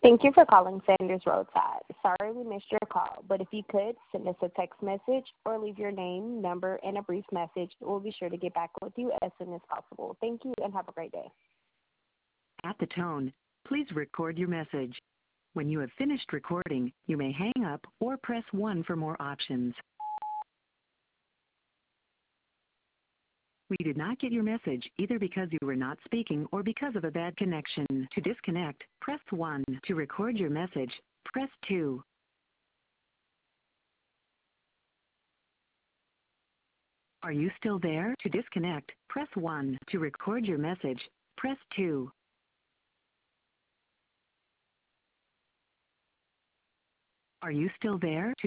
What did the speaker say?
Thank you for calling Sanders Roadside. Sorry we missed your call, but if you could, send us a text message or leave your name, number, and a brief message. We'll be sure to get back with you as soon as possible. Thank you and have a great day. At the tone, please record your message. When you have finished recording, you may hang up or press 1 for more options. We did not get your message either because you were not speaking or because of a bad connection. To disconnect, press 1. To record your message, press 2. Are you still there? To disconnect, press 1. To record your message, press 2. Are you still there? To